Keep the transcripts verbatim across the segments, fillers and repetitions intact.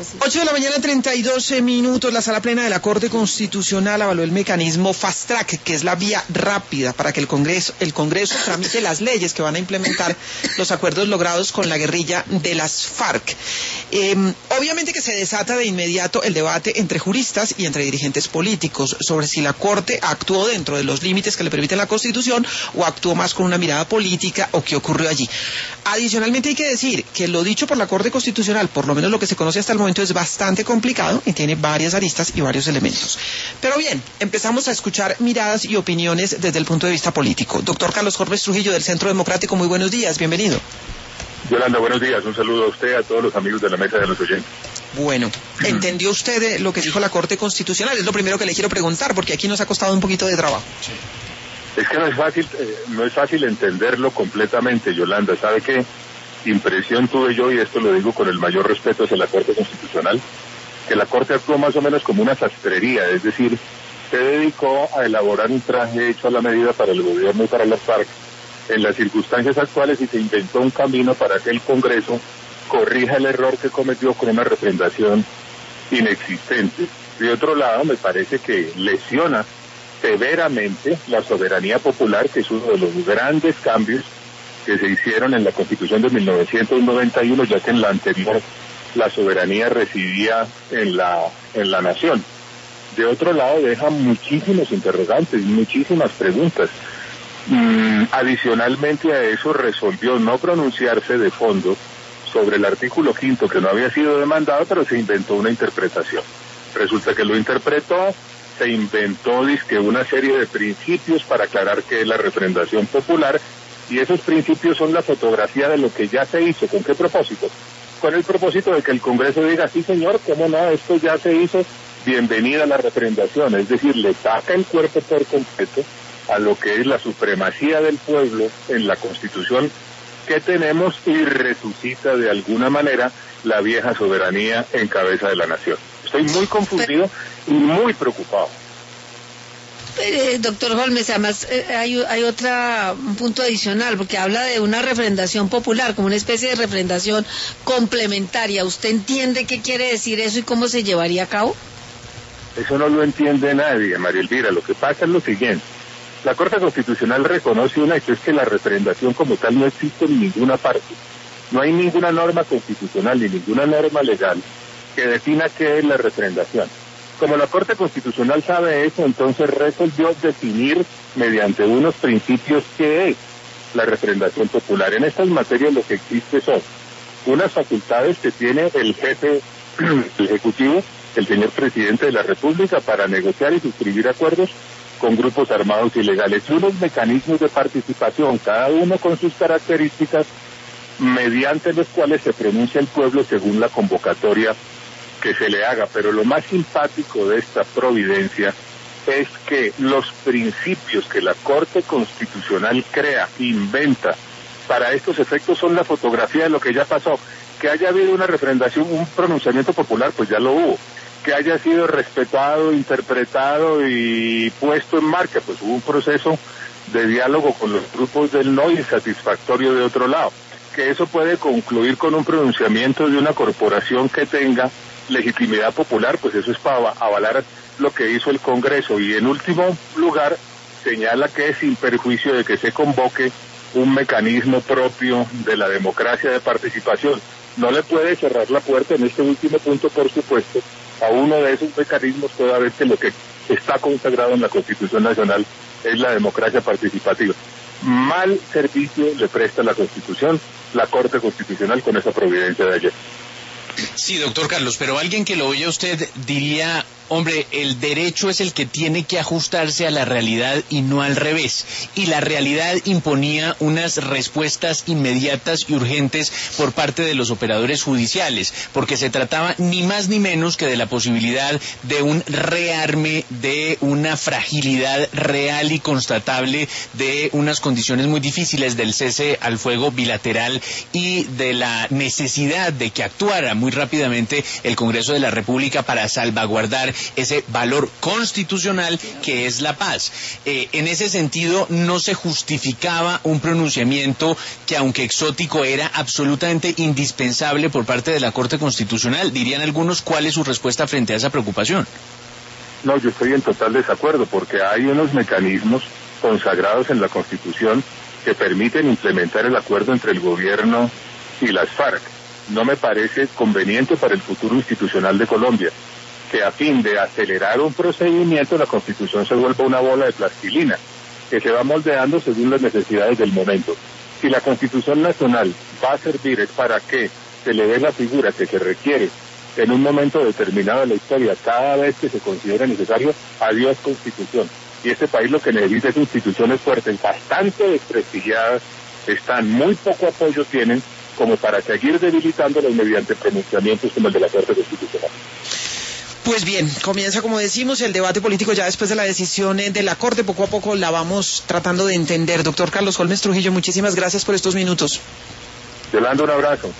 ocho de la mañana, treinta y dos minutos. La Sala Plena de la Corte Constitucional avaló el mecanismo Fast Track, que es la vía rápida para que el Congreso, el Congreso tramite las leyes que van a implementar los acuerdos logrados con la guerrilla de las FARC. Eh, obviamente que se desata de inmediato el debate entre juristas y entre dirigentes políticos sobre si la Corte actuó dentro de los límites que le permite la Constitución o actuó más con una mirada política o qué ocurrió allí. Adicionalmente hay que decir que lo dicho por la Corte Constitucional, por lo menos lo que se conoce hasta el momento, es bastante complicado y tiene varias aristas y varios elementos. Pero bien, empezamos a escuchar miradas y opiniones desde el punto de vista político. Doctor Carlos Jorves Trujillo, del Centro Democrático, muy buenos días, bienvenido. Yolanda, buenos días, un saludo a usted, a todos los amigos de la mesa de los oyentes. Bueno, ¿entendió usted lo que dijo la Corte Constitucional? Es lo primero que le quiero preguntar, porque aquí nos ha costado un poquito de trabajo. Sí. Es que no es fácil, eh, no es fácil entenderlo completamente, Yolanda. ¿Sabe qué impresión tuve yo, y esto lo digo con el mayor respeto hacia la Corte Constitucional, que la Corte actuó más o menos como una sastrería, es decir, se dedicó a elaborar un traje hecho a la medida para el gobierno y para las FARC en las circunstancias actuales y se inventó un camino para que el Congreso corrija el error que cometió con una refrendación inexistente. De otro lado, me parece que lesiona severamente la soberanía popular, que es uno de los grandes cambios que se hicieron en la Constitución de mil novecientos noventa y uno, ya que en la anterior la soberanía residía en la, en la nación. De otro lado, deja muchísimos interrogantes, muchísimas preguntas. Mm, adicionalmente a eso, resolvió no pronunciarse de fondo sobre el artículo quinto, que no había sido demandado, pero se inventó una interpretación. Resulta que lo interpretó, se inventó dizque una serie de principios para aclarar qué es la refrendación popular, y esos principios son la fotografía de lo que ya se hizo. ¿Con qué propósito? Con el propósito de que el Congreso diga, sí señor, cómo no, esto ya se hizo, bienvenida a la refrendación, es decir, le saca el cuerpo por completo a lo que es la supremacía del pueblo en la Constitución que tenemos y resucita de alguna manera la vieja soberanía en cabeza de la nación. Estoy muy confundido y muy preocupado. Eh, doctor Holmes, además eh, hay, hay otro un punto adicional, porque habla de una refrendación popular, como una especie de refrendación complementaria. ¿Usted entiende qué quiere decir eso y cómo se llevaría a cabo? Eso no lo entiende nadie, María Elvira. Lo que pasa es lo siguiente. La Corte Constitucional reconoce un hecho, es que la refrendación como tal no existe en ninguna parte. No hay ninguna norma constitucional ni ninguna norma legal que defina qué es la refrendación. Como la Corte Constitucional sabe eso, entonces resolvió definir mediante unos principios qué es la refrendación popular. En estas materias lo que existe son unas facultades que tiene el jefe el ejecutivo, el señor presidente de la República, para negociar y suscribir acuerdos con grupos armados ilegales, y unos mecanismos de participación, cada uno con sus características, mediante los cuales se pronuncia el pueblo según la convocatoria que se le haga. Pero lo más simpático de esta providencia es que los principios que la Corte Constitucional crea, inventa, para estos efectos son la fotografía de lo que ya pasó. Que haya habido una refrendación, un pronunciamiento popular, pues ya lo hubo. Que haya sido respetado, interpretado y puesto en marcha, pues hubo un proceso de diálogo con los grupos del no insatisfactorio de otro lado. Que eso puede concluir con un pronunciamiento de una corporación que tenga legitimidad popular, pues eso es para avalar lo que hizo el Congreso. Y en último lugar, señala que sin perjuicio de que se convoque un mecanismo propio de la democracia de participación. No le puede cerrar la puerta en este último punto, por supuesto, a uno de esos mecanismos, toda vez que lo que está consagrado en la Constitución Nacional es la democracia participativa. Mal servicio le presta la Constitución, la Corte Constitucional, con esa providencia de ayer. Sí, doctor Carlos, pero alguien que lo oye a usted diría, hombre, el derecho es el que tiene que ajustarse a la realidad y no al revés. Y la realidad imponía unas respuestas inmediatas y urgentes por parte de los operadores judiciales, porque se trataba ni más ni menos que de la posibilidad de un rearme, de una fragilidad real y constatable, de unas condiciones muy difíciles del cese al fuego bilateral y de la necesidad de que actuara muy rápidamente el Congreso de la República para salvaguardar ese valor constitucional que es la paz. Eh, en ese sentido, no se justificaba un pronunciamiento que, aunque exótico, era absolutamente indispensable por parte de la Corte Constitucional. Dirían algunos, ¿cuál es su respuesta frente a esa preocupación? No, yo estoy en total desacuerdo, porque hay unos mecanismos consagrados en la Constitución que permiten implementar el acuerdo entre el gobierno y las FARC. No me parece conveniente para el futuro institucional de Colombia que, a fin de acelerar un procedimiento, la Constitución se vuelva una bola de plastilina que se va moldeando según las necesidades del momento. Si la Constitución Nacional va a servir es para que se le dé la figura que se requiere en un momento determinado de la historia, cada vez que se considere necesario, adiós Constitución. Y este país lo que necesita es instituciones fuertes, bastante desprestigiadas, están, muy poco apoyo tienen, como para seguir debilitándolas mediante pronunciamientos como el de la Corte Constitucional. Pues bien, comienza, como decimos, el debate político ya después de la decisión de la Corte. Poco a poco la vamos tratando de entender. Doctor Carlos Holmes Trujillo, muchísimas gracias por estos minutos. Yolanda, un abrazo.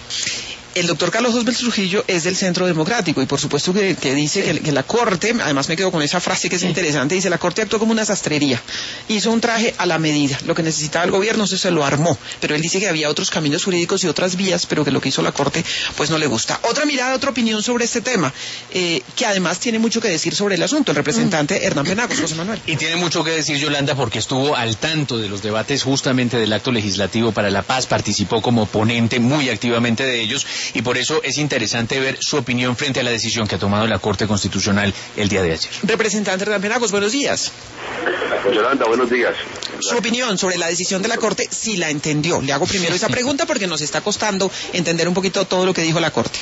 El doctor Carlos Holmes Trujillo es del Centro Democrático y por supuesto que, que dice que, que la Corte, además me quedo con esa frase que es interesante, dice: la Corte actuó como una sastrería, hizo un traje a la medida, lo que necesitaba el gobierno eso se lo armó, pero él dice que había otros caminos jurídicos y otras vías, pero que lo que hizo la Corte pues no le gusta. Otra mirada, otra opinión sobre este tema, eh, que además tiene mucho que decir sobre el asunto, el representante mm. Hernán Penagos, José Manuel. Y tiene mucho que decir Yolanda porque estuvo al tanto de los debates justamente del acto legislativo para la paz, participó como ponente muy activamente de ellos y por eso es interesante ver su opinión frente a la decisión que ha tomado la Corte Constitucional el día de ayer. Representante Hernán Penagos, buenos días. Yolanda, buenos días. Su opinión sobre la decisión de la Corte, si la entendió. Le hago primero esa pregunta porque nos está costando entender un poquito todo lo que dijo la Corte.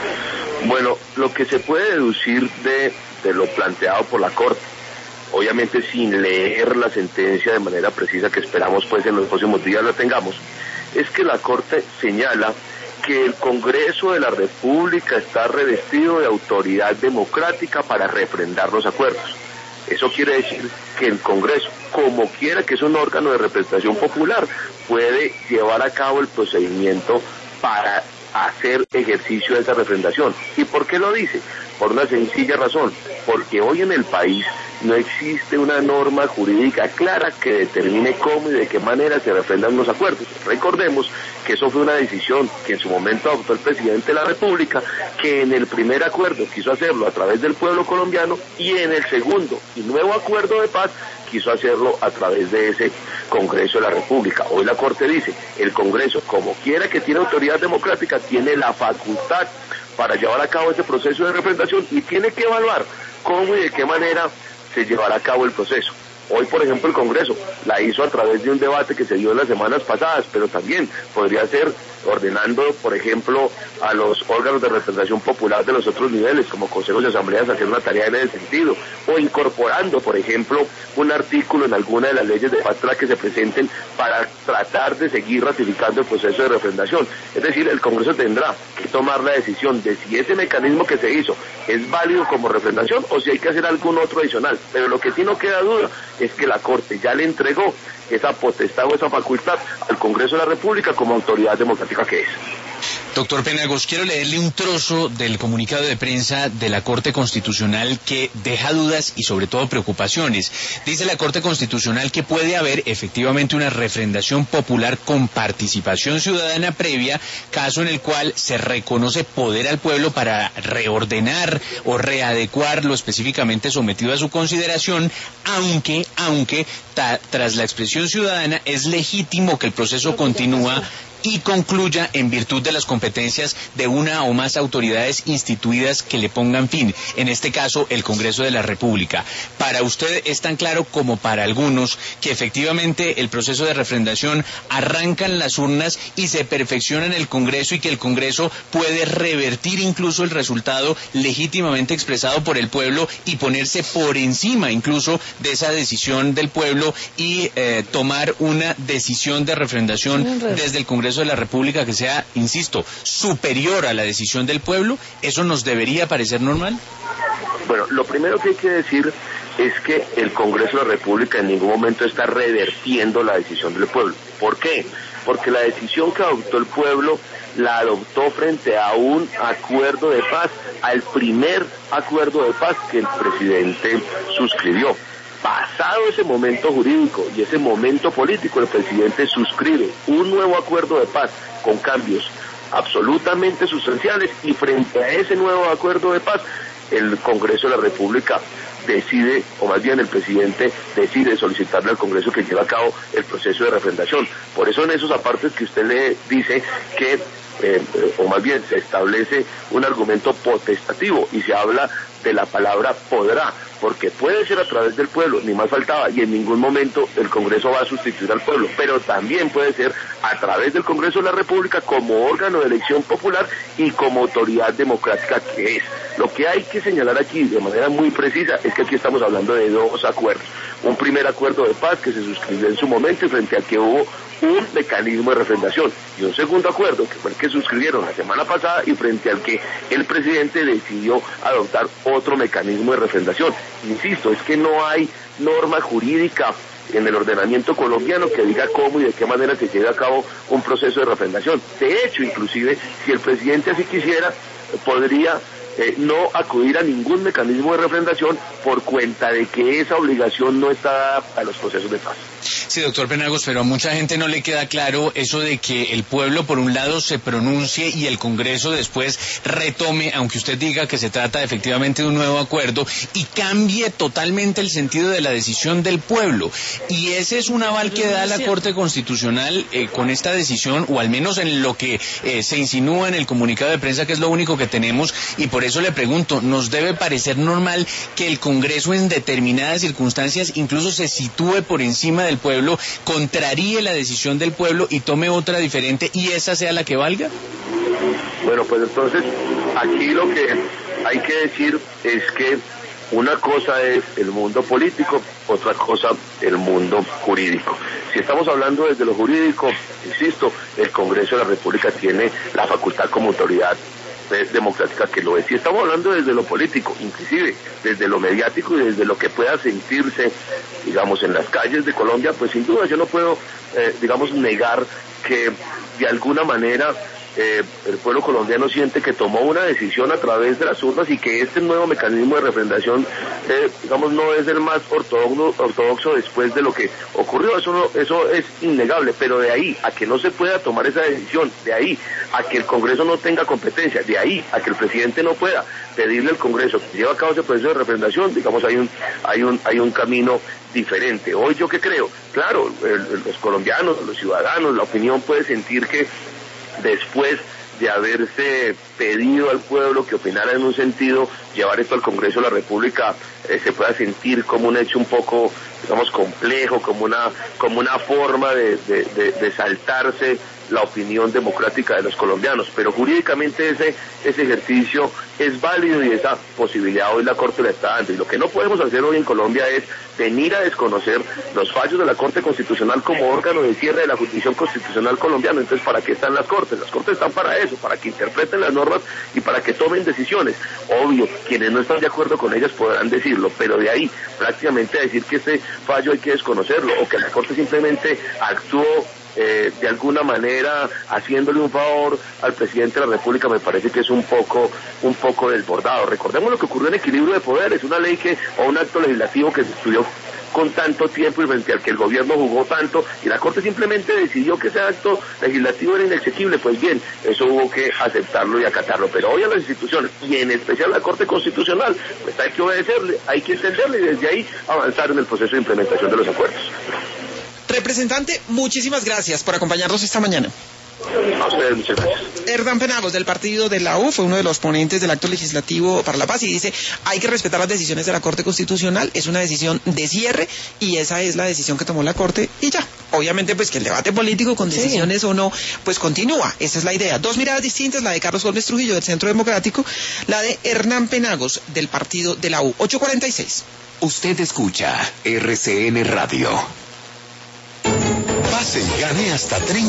Bueno, lo que se puede deducir de, de lo planteado por la Corte, obviamente sin leer la sentencia de manera precisa, que esperamos pues en los próximos días la tengamos, es que la Corte señala que el Congreso de la República está revestido de autoridad democrática para refrendar los acuerdos. Eso quiere decir que el Congreso, como quiera que es un órgano de representación popular, puede llevar a cabo el procedimiento para hacer ejercicio de esa refrendación. ¿Y por qué lo dice? Por una sencilla razón, porque hoy en el país no existe una norma jurídica clara que determine cómo y de qué manera se refrendan los acuerdos. Recordemos que eso fue una decisión que en su momento adoptó el presidente de la República, que en el primer acuerdo quiso hacerlo a través del pueblo colombiano y en el segundo y nuevo acuerdo de paz quiso hacerlo a través de ese Congreso de la República. Hoy la Corte dice, el Congreso, como quiera que tiene autoridad democrática, tiene la facultad para llevar a cabo ese proceso de refrendación y tiene que evaluar cómo y de qué manera se llevará a cabo el proceso. Hoy, por ejemplo, el Congreso la hizo a través de un debate que se dio en las semanas pasadas, pero también podría ser ordenando, por ejemplo, a los órganos de representación popular de los otros niveles, como consejos y asambleas, a hacer una tarea en ese sentido, o incorporando, por ejemplo, un artículo en alguna de las leyes de fast track que se presenten para tratar de seguir ratificando el proceso de refrendación. Es decir, el Congreso tendrá que tomar la decisión de si ese mecanismo que se hizo es válido como refrendación o si hay que hacer algún otro adicional. Pero lo que sí no queda duda es que la Corte ya le entregó esa potestad o esa facultad al Congreso de la República como autoridad democrática que es. Doctor Penagos, quiero leerle un trozo del comunicado de prensa de la Corte Constitucional que deja dudas y sobre todo preocupaciones. Dice la Corte Constitucional que puede haber efectivamente una refrendación popular con participación ciudadana previa, caso en el cual se reconoce poder al pueblo para reordenar o readecuar lo específicamente sometido a su consideración, aunque, aunque ta, tras la expresión ciudadana es legítimo que el proceso continúa y concluya en virtud de las competencias de una o más autoridades instituidas que le pongan fin, en este caso el Congreso de la República. Para usted es tan claro como para algunos que efectivamente el proceso de refrendación arranca en las urnas y se perfecciona en el Congreso y que el Congreso puede revertir incluso el resultado legítimamente expresado por el pueblo y ponerse por encima incluso de esa decisión del pueblo y eh, tomar una decisión de refrendación desde el Congreso de la República que sea, insisto, superior a la decisión del pueblo. ¿Eso nos debería parecer normal? Bueno, lo primero que hay que decir es que el Congreso de la República en ningún momento está revertiendo la decisión del pueblo. ¿Por qué? porque la decisión que adoptó el pueblo la adoptó frente a un acuerdo de paz, al primer acuerdo de paz que el presidente suscribió. Pasado ese momento jurídico y ese momento político, el presidente suscribe un nuevo acuerdo de paz con cambios absolutamente sustanciales, y frente a ese nuevo acuerdo de paz, el Congreso de la República decide, o más bien el presidente decide solicitarle al Congreso que lleve a cabo el proceso de refrendación. Por eso en esos apartes que usted le dice que, eh, o más bien se establece un argumento potestativo y se habla de la palabra podrá, porque puede ser a través del pueblo, ni más faltaba, y en ningún momento el Congreso va a sustituir al pueblo, pero también puede ser a través del Congreso de la República como órgano de elección popular y como autoridad democrática que es. Lo que hay que señalar aquí de manera muy precisa es que aquí estamos hablando de dos acuerdos. Un primer acuerdo de paz que se suscribió en su momento y frente al que hubo un mecanismo de refrendación, y un segundo acuerdo que fue el que suscribieron la semana pasada y frente al que el presidente decidió adoptar otro mecanismo de refrendación. Insisto, es que no hay norma jurídica en el ordenamiento colombiano que diga cómo y de qué manera se lleva a cabo un proceso de refrendación. De hecho, inclusive, si el presidente así quisiera, podría Eh, no acudir a ningún mecanismo de refrendación por cuenta de que esa obligación no está dada a los procesos de paz. Sí, doctor Penagos, pero a mucha gente no le queda claro eso de que el pueblo por un lado se pronuncie y el Congreso después retome, aunque usted diga que se trata efectivamente de un nuevo acuerdo, y cambie totalmente el sentido de la decisión del pueblo. Y ese es un aval que da la Corte Constitucional eh, con esta decisión, o al menos en lo que eh, se insinúa en el comunicado de prensa, que es lo único que tenemos, y por eso le pregunto, ¿nos debe parecer normal que el Congreso en determinadas circunstancias incluso se sitúe por encima del pueblo, contraríe la decisión del pueblo y tome otra diferente y esa sea la que valga? Bueno, pues entonces aquí lo que hay que decir es que una cosa es el mundo político, otra cosa el mundo jurídico. Si estamos hablando desde lo jurídico, insisto, el Congreso de la República tiene la facultad como autoridad democrática que lo es. Si estamos hablando desde lo político, inclusive desde lo mediático y desde lo que pueda sentirse, digamos, en las calles de Colombia, pues sin duda yo no puedo, eh, digamos, negar que de alguna manera eh, el pueblo colombiano siente que tomó una decisión a través de las urnas y que este nuevo mecanismo de refrendación, eh, digamos, no es el más ortodoxo, ortodoxo después de lo que ocurrió. Eso, no, eso es innegable, pero de ahí a que no se pueda tomar esa decisión, de ahí a que el Congreso no tenga competencia, de ahí a que el presidente no pueda pedirle al Congreso que lleve a cabo ese proceso de refrendación, digamos, hay un, hay un, hay un camino diferente. Hoy yo qué creo, claro, el, los colombianos, los ciudadanos, la opinión puede sentir que después de haberse pedido al pueblo que opinara en un sentido, llevar esto al Congreso de la República eh, se pueda sentir como un hecho un poco, digamos, complejo, como una, como una forma de, de, de, de saltarse la opinión democrática de los colombianos, pero jurídicamente ese, ese ejercicio es válido y esa posibilidad hoy la Corte la está dando, y lo que no podemos hacer hoy en Colombia es venir a desconocer los fallos de la Corte Constitucional como órgano de cierre de la jurisdicción constitucional colombiana. Entonces, ¿para qué están las Cortes? Las Cortes están para eso, para que interpreten las normas y para que tomen decisiones. Obvio, quienes no están de acuerdo con ellas podrán decirlo, pero de ahí prácticamente a decir que este fallo hay que desconocerlo, o que la Corte simplemente actuó Eh, de alguna manera haciéndole un favor al presidente de la República, me parece que es un poco un poco desbordado. Recordemos lo que ocurrió en equilibrio de poderes, una ley que o un acto legislativo que se estudió con tanto tiempo y frente al que el gobierno jugó tanto, y la Corte simplemente decidió que ese acto legislativo era inexequible. Pues bien, eso hubo que aceptarlo y acatarlo, pero hoy a las instituciones, y en especial a la Corte Constitucional, pues hay que obedecerle, hay que entenderle y desde ahí avanzar en el proceso de implementación de los acuerdos. Representante, muchísimas gracias por acompañarnos esta mañana. A ustedes, muchas gracias. Hernán Penagos, del partido de la U, fue uno de los ponentes del acto legislativo para la paz y dice, hay que respetar las decisiones de la Corte Constitucional, es una decisión de cierre y esa es la decisión que tomó la Corte y ya. Obviamente, pues que el debate político con decisiones sí. o no, pues continúa, esa es la idea. Dos miradas distintas, la de Carlos Gómez Trujillo del Centro Democrático, la de Hernán Penagos del partido de la U. ocho cuarenta y seis. Usted escucha R C N Radio. Pase y gane hasta treinta